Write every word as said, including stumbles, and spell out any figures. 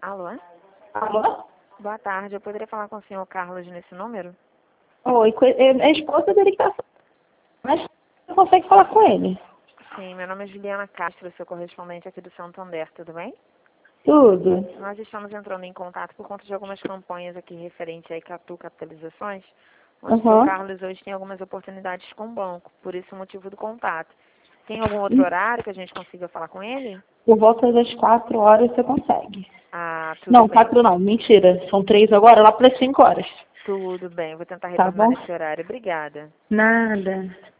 Alô? Alô? Boa tarde, eu poderia falar com o senhor Carlos nesse número? Oi, co- é é a esposa dele que tá... Mas não consegue falar com ele. Sim, meu nome é Juliana Castro, sou correspondente aqui do Santander, tudo bem? Tudo. Nós estamos entrando em contato por conta de algumas campanhas aqui referente a Icatu Capitalizações, onde o senhor Aham. Carlos hoje tem algumas oportunidades com o banco, por isso o motivo do contato. Tem algum outro horário que a gente consiga falar com ele? Por volta das quatro horas você consegue. Ah, tudo Não, bem. quatro não, mentira. São três agora, lá para cinco horas. Tudo bem, eu vou tentar Tá retornar bom? nesse horário. Obrigada. Nada.